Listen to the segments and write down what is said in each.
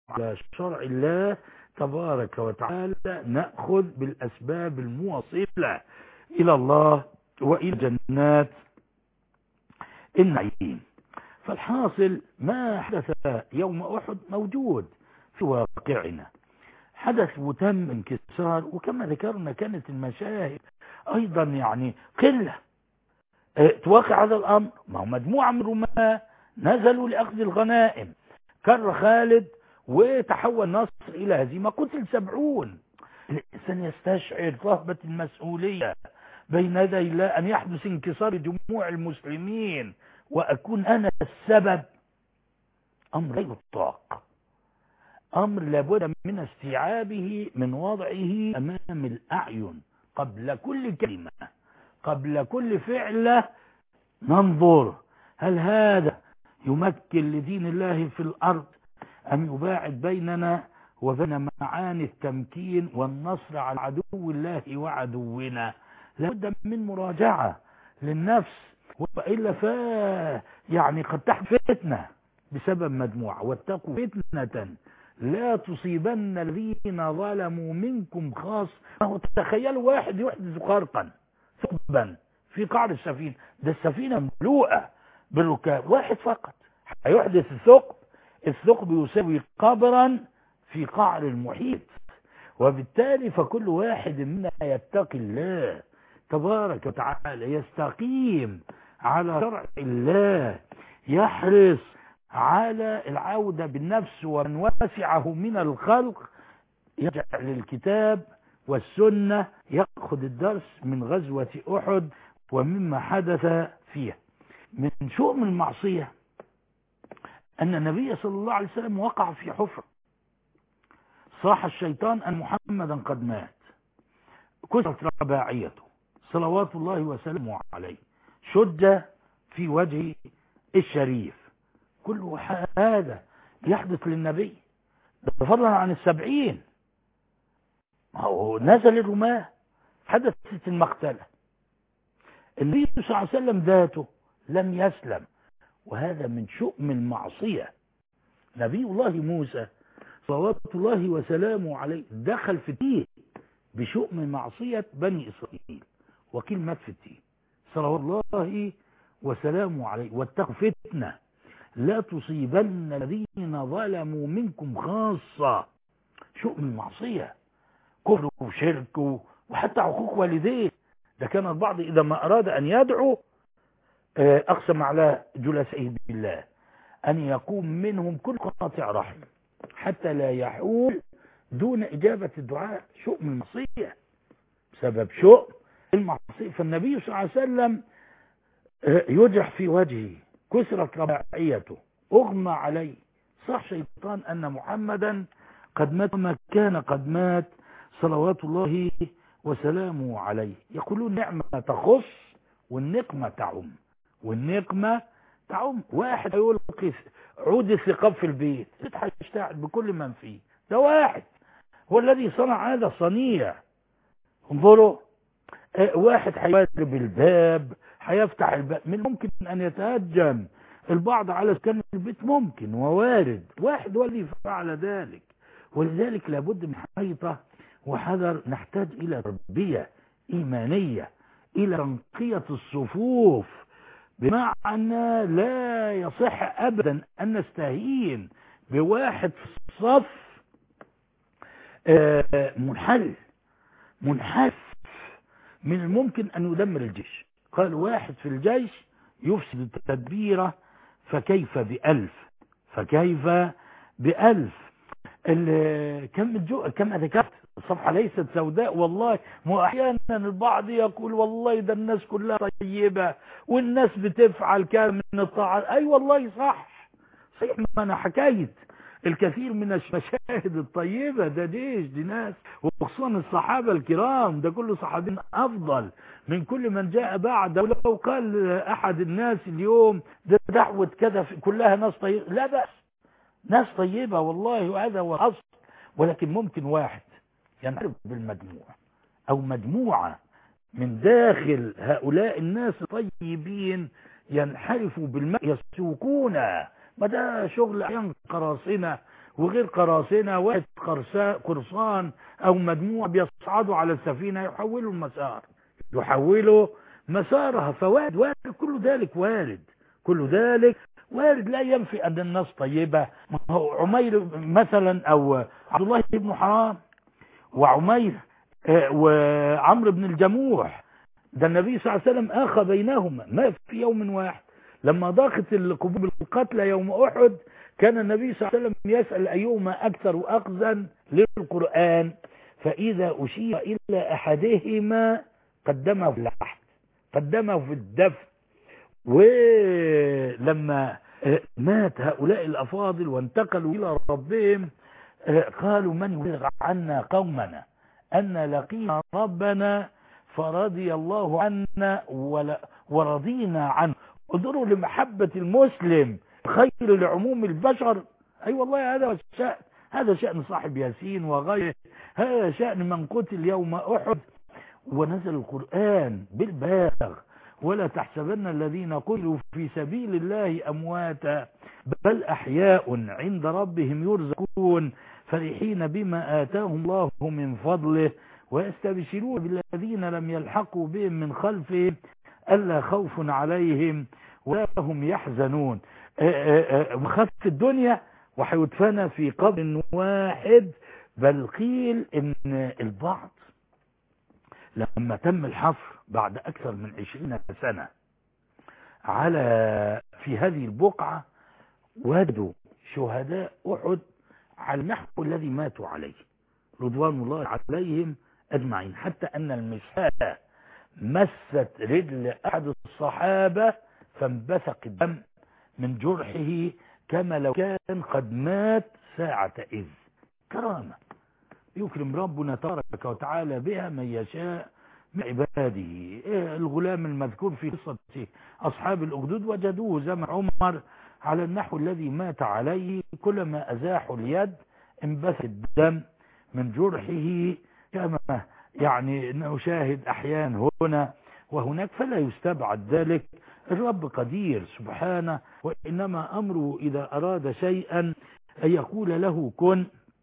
على شرع الله تبارك وتعالى نأخذ بالأسباب الموصلة إلى الله وإلى جنات النعيم. فالحاصل ما حدث يوم أحد موجود في واقعنا، حدث وتم انكسار، وكما ذكرنا كانت المشاهد أيضا يعني قلة تواقع هذا الأمر. ما هو مجموعة من الرماة نزلوا لأخذ الغنائم، كر خالد وتحول نصر إلى هزيمة، قتل 70. الإنسان يستشعر رهبة المسؤولية بين يدي الله أن يحدث انكسار جموع المسلمين وأكون أنا السبب. أمر لا يطاق، أمر لابد من استيعابه، من وضعه أمام الأعين قبل كل كلمة، قبل كل فعلة. ننظر هل هذا يمكن لدين الله في الأرض أم يباعد بيننا وبين معاني التمكين والنصر على عدو الله وعدونا. لابد من مراجعة للنفس، وإلا يعني قد تحدث فتنة بسبب مجموعة. واتقوا فتنة لا تصيبن الذين ظلموا منكم خاص. تخيلوا واحد يحدث خرقا ثقبا في قعر السفينة، ده السفينة مملوءة بالركاب، واحد فقط هيحدث الثقب يساوي قبرا في قعر المحيط. وبالتالي فكل واحد منا يتقي الله تبارك وتعالى، يستقيم على شرع الله، يحرص على العودة بالنفس ومن وسعه من الخلق، يرجع للكتاب والسنة، يأخذ الدرس من غزوة أحد ومما حدث فيها. من شؤم المعصية أن النبي صلى الله عليه وسلم وقع في حفرة، صاح الشيطان أن محمدا قد مات، كسرت رباعيته صلوات الله وسلامه عليه، شج في وجه الشريف. كل هذا يحدث للنبي، فضلا عن 70. هو نزل الرماة، حدثت المقتلة، النبي صلى الله عليه وسلم ذاته لم يسلم، وهذا من شؤم المعصية. نبي الله موسى صلوات الله وسلامه عليه دخل في التيه بشؤم معصية بني إسرائيل، وكيل مات في التيه صلوات الله وسلامه عليه. واتقوا فتنة لا تصيبن الذين ظلموا منكم خاصة. شؤم المعصية، كفر وشرك وحتى عقوق والديه. ده كان البعض إذا ما أراد أن يدعو أقسم على جلسائه بالله أن يقوم منهم كل قاطع رحم حتى لا يحول دون إجابة الدعاء. شؤم المعصية بسبب شؤم المعصية. فالنبي صلى الله عليه وسلم يجرح في وجهه، كسرت رباعيته، أغمى عليه، صح شيطان أن محمدا قد مات وما كان قد مات صلوات الله وسلامه عليه. يقولون نعمة تخص والنقمة تعم، والنقمة تعم. واحد يلقي عود الثقاب في البيت هيشتعل بكل من فيه، ده واحد هو الذي صنع هذا الصنيع. انظروا، واحد هيضرب الباب، هيفتح الباب، من ممكن ان يتهجم البعض على سكان البيت، ممكن ووارد، واحد هو الذي فعل ذلك. ولذلك لابد من حيطة وحذر. نحتاج الى تربية ايمانية، الى تنقية الصفوف، بمعنى لا يصح ابدا ان نستهين بواحد في الصف منحرف من الممكن ان يدمر الجيش. قال واحد في الجيش يفسد التدبير فكيف ب1000، فكيف ب1000. كما ذكرت الصفحة ليست سوداء والله. واحيانا البعض يقول والله ده الناس كلها طيبة والناس بتفعل كامل من الطاعات. اي والله صح، صحيح، ما انا حكيت الكثير من المشاهد الطيبة. ده جيش، دي ناس، وخصوصا الصحابة الكرام، ده كل صحابين أفضل من كل من جاء بعد. ولو قال أحد الناس اليوم ده دعوة كذا كلها ناس طيبة، لا بأس، ناس طيبة والله، وهذا هو الأصل. ولكن ممكن واحد ينحرف بالمجموع أو مجموعة من داخل هؤلاء الناس الطيبين ينحرفوا بالماء، يسوقون. ما ده شغل أحيان قراصنة وغير قراصنة واحد قرصان أو مجموعة بيصعدوا على السفينة يحولوا المسار، يحولوا مسارها. فوارد كل ذلك وارد، كل ذلك وارد، لا ينفي أن الناس طيبة. ما هو عمير مثلا أو عبد الله بن حرام وعمير وعمرو بن الجموح، ده النبي صلى الله عليه وسلم آخى بينهما ما في يوم واحد. لما ضاقت القبور بالقتلى يوم أحد كان النبي صلى الله عليه وسلم يسأل أيهما أكثر أخذا للقرآن، فإذا أشير إلى أحدهما قدمه في اللحد، قدمه في الدفن. ولما مات هؤلاء الأفاضل وانتقلوا إلى ربهم قالوا: من يبلغ عنا قومنا أن لقينا ربنا فرضي الله عنا ورضينا عنه. انظروا لمحبة المسلم خير لعموم البشر. أي والله هذا الشأن، هذا شأن صاحب ياسين وغيره، هذا شأن من قتل يوم أحد. ونزل القرآن بالبلاغ: ولا تحسبن الذين قتلوا في سبيل الله أمواتا بل أحياء عند ربهم يرزقون فرحين بما آتاهم الله من فضله ويستبشرون بالذين لم يلحقوا بهم من خلفهم ألا خوف عليهم ولا هم يحزنون. وخف الدنيا وحيدفن في قبر واحد. بل قيل إن البعض لما تم الحفر بعد أكثر من 20 سنة في هذه البقعة وجدوا شهداء أحد على النحو الذي ماتوا عليه رضوان الله عليهم أجمعين، حتى أن المسحاء مست رجل أحد الصحابة فانبثق الدم من جرحه كما لو كان قد مات ساعة إذ. كرامة يكرم ربنا تبارك وتعالى بها من يشاء من عباده. الغلام المذكور في قصة أصحاب الأخدود وجدوه زمن عمر على النحو الذي مات عليه، كلما أزاحوا اليد انبثق الدم من جرحه كما يعني نشاهد أحيان هنا وهناك. فلا يستبعد ذلك، الرب قدير سبحانه، وإنما أمره إذا أراد شيئا أن يقول له كن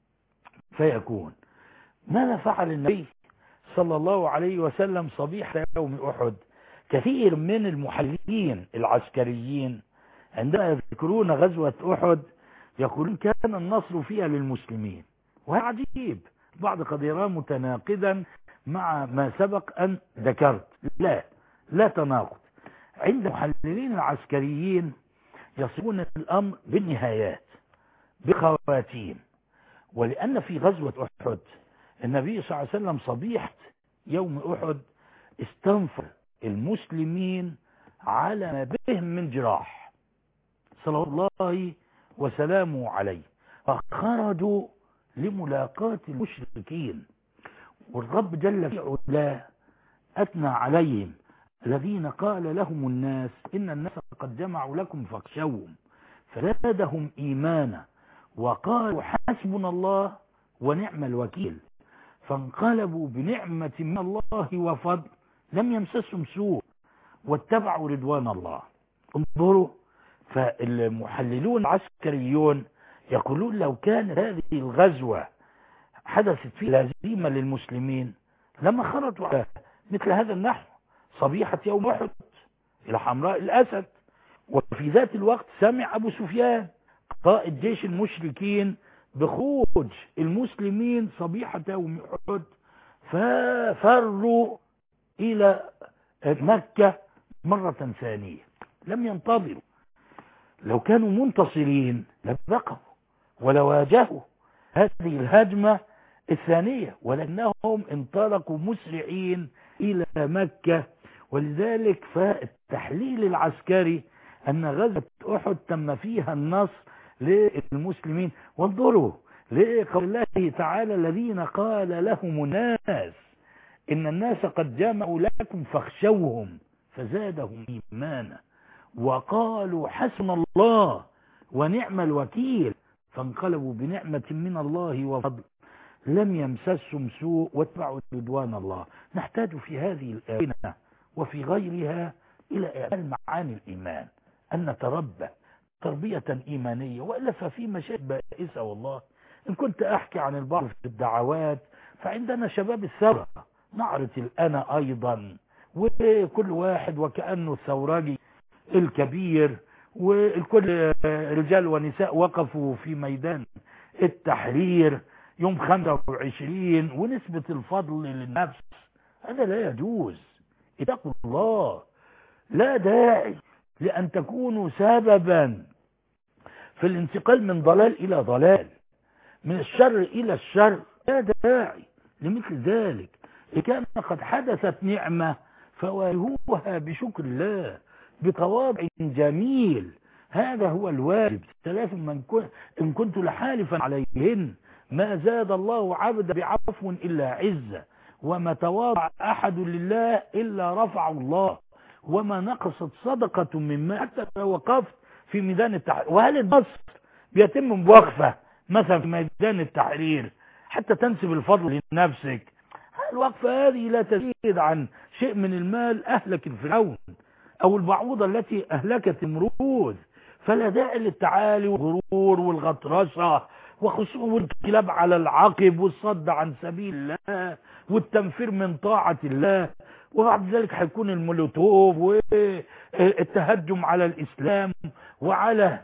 فيكون. ماذا فعل النبي صلى الله عليه وسلم صبيحة يوم أحد؟ كثير من المحللين العسكريين عندما يذكرون غزوة أحد يقولون كان النصر فيها للمسلمين، وهذا عجيب. بعض قد يراه متناقضا مع ما سبق أن ذكرت. لا تناقض. عند المحللين العسكريين يصفون الأمر بالنهايات بخواتيم. ولأن في غزوة أحد النبي صلى الله عليه وسلم صبيحة يوم أحد استنفر المسلمين على ما بهم من جراح صلى الله وسلامه عليه، فخرجوا لملاقاة المشركين. والرب جل في علاه أثنى عليهم: الذين قال لهم الناس إن الناس قد جمعوا لكم فاخشوهم فزادهم إيمانا وقالوا حسبنا الله ونعم الوكيل فانقلبوا بنعمة من الله وفضل لم يمسسهم سوء واتبعوا رضوان الله. انظروا، فالمحللون العسكريون يقولون لو كانت هذه الغزوة حدثت فيها هزيمة للمسلمين لما خرجوا على مثل هذا النحو صبيحة يوم أحد إلى حمراء الأسد. وفي ذات الوقت سمع أبو سفيان قائد جيش المشركين بخروج المسلمين صبيحة يوم أحد، ففروا إلى مكة مرة ثانية. لم ينتظروا، لو كانوا منتصرين لبقوا ولواجهوا هذه الهجمة الثانية، ولكنهم انطلقوا مسرعين إلى مكة. ولذلك فالتحليل العسكري أن غزوة أحد تم فيها النصر للمسلمين. وانظروا لقول الله تعالى: الذين قال لهم الناس إن الناس قد جمعوا لكم فاخشوهم فزادهم إيمانا وقالوا حسبنا الله ونعم الوكيل فانقلبوا بنعمة من الله وفضل لم يمسسهم سوء واتبعوا رضوان الله. نحتاج في هذه الآية وفي غيرها إلى إعلان معاني الإيمان، أن نتربى تربية إيمانية، وإلا ففي مشاكل بائسة والله. إن كنت أحكي عن البعض في الدعوات، فعندنا شباب الثورة نعرة الأنا أيضا، وكل واحد وكأنه الثوراجي الكبير، والكل رجال ونساء وقفوا في ميدان التحرير يوم 25، ونسبة الفضل للنفس. هذا لا يجوز، اتقوا الله. لا داعي لأن تكونوا سببا في الانتقال من ضلال إلى ضلال، من الشر إلى الشر. لا داعي لمثل ذلك. إن كان قد حدثت نعمة فواجهوها بشكر الله، بتواضع جميل. هذا هو الواجب. ثلاث إن كنت لحالفا عليهن ما زاد الله عبدا بعفو إلا عزة، وما تواضع أحد لله إلا رفع الله، وما نقصت صدقة مما حتى لو وقفت في ميدان التحرير. وهل النصر بيتم بوقفة مثلا في ميدان التحرير حتى تنسب الفضل لنفسك؟ الوقفة هذه لا تزيد عن شيء من المال أهلك الفرعون، أو البعوضة التي أهلكت النمرود. فلا داعي للتعالي والغرور والغطرسة وخصوم الكلاب على العقب والصد عن سبيل الله والتنفير من طاعة الله. وبعد ذلك هيكون المولوتوف والتهجم على الإسلام وعلى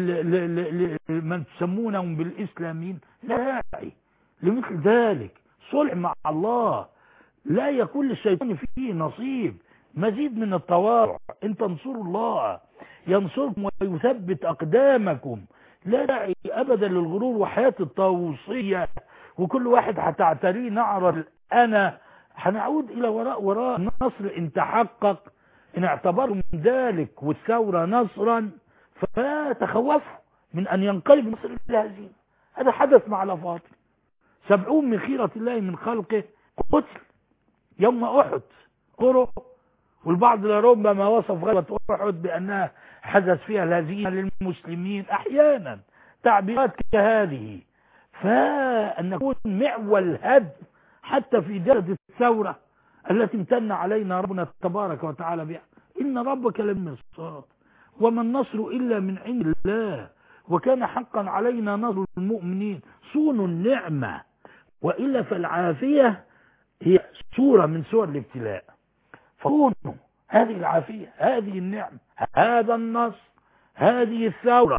من تسمونهم بالإسلاميين. لا داعي لمثل ذلك. صلح مع الله، لا يكون للشيطان فيه نصيب. مزيد من التواضع. ان تنصروا الله ينصركم ويثبت أقدامكم. لا داعي أبدا للغرور وحياة الطاووسية، وكل واحد هتعتريه نعرة أنا. هنعود إلى وراء النصر إن تحقق، إن اعتبروا من ذلك والثورة نصرا، فتخوفوا من أن ينقلب النصر إلى هزيمة. هذا حدث مع الأفاضل. 70 من خيرة الله من خلقه قتل يوم أحد قروا، والبعض لربما وصف غزوة أحد بأنها حدث فيها الهزيمة للمسلمين. أحيانا تعبيرات كهذه. فأن نكون معول هدم حتى في جلد الثورة التي امتن علينا ربنا تبارك وتعالى بها. إن ربك للمرصاد وما النصر إلا من عند الله، وكان حقا علينا نصر المؤمنين. صونوا النعمة، وإلا فالعافية هي صورة من صور الابتلاء. فصونوا هذه العافية، هذه النعمة، هذا النصر، هذه الثورة،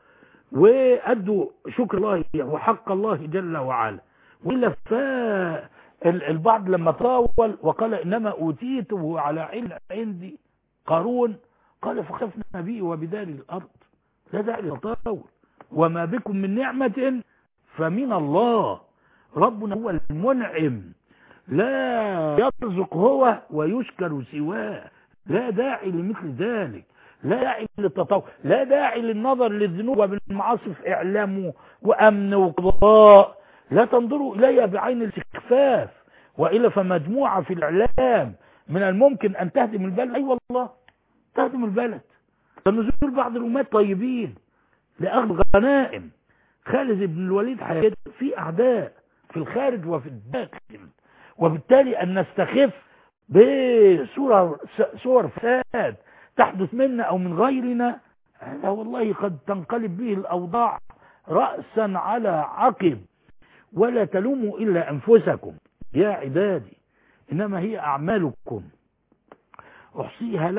وأدوا شكر الله وحق الله جل وعلا. وإلا فالبعض لما طاول وقال إنما أوتيته على علم عندي قارون، قال فخفنا به وبدار الأرض. لا داعي للتطاول. وما بكم من نعمة فمن الله. ربنا هو المنعم، لا يرزق هو ويشكر سواه. لا داعي لمثل ذلك. لا داعي للتطاول، لا داعي للنظر للذنوب وبالمعاصي في إعلام وأمن وقضاء. لا تنظروا إلي بعين الاستخفاف، وإلا فمجموعة في الإعلام من الممكن أن تهدم البلد. أي والله تهدم البلد. فنزول بعض الأمات طيبين لأخذ غنائم. خالد بن الوليد حياته في أعداء في الخارج وفي الداخل، وبالتالي أن نستخف بصور فساد تحدث منا أو من غيرنا، هذا والله قد تنقلب به الأوضاع رأسا على عقب. ولا تلوموا إلا أنفسكم يا عبادي، إنما هي أعمالكم أحصيها